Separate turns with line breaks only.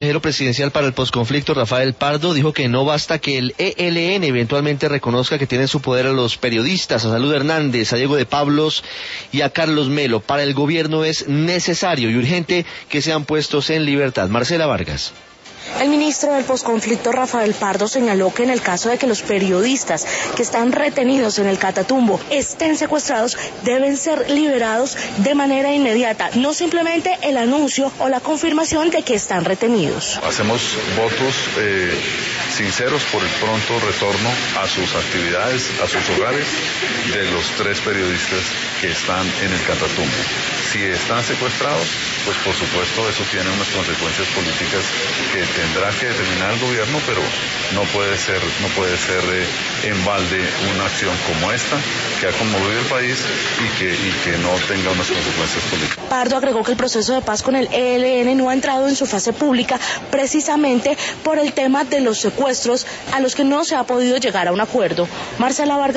El consejero presidencial para el posconflicto, Rafael Pardo, dijo que no basta que el ELN eventualmente reconozca que tiene en su poder a los periodistas, a Salud Hernández, a Diego de Pablos y a Carlos Melo. Para el gobierno es necesario y urgente que sean puestos en libertad. Marcela Vargas.
El ministro del posconflicto, Rafael Pardo, señaló que en el caso de que los periodistas que están retenidos en el Catatumbo estén secuestrados, deben ser liberados de manera inmediata, no simplemente el anuncio o la confirmación de que están retenidos.
Hacemos votos sinceros por el pronto retorno a sus actividades, a sus hogares, de los 3 periodistas que están en el Catatumbo. Si están secuestrados, pues por supuesto eso tiene unas consecuencias políticas que tendrá que determinar el gobierno, pero no puede ser en balde una acción como esta, que ha conmovido el país y que no tenga unas consecuencias políticas.
Pardo agregó que el proceso de paz con el ELN no ha entrado en su fase pública precisamente por el tema de los secuestros a los que no se ha podido llegar a un acuerdo. Marcela Vargas.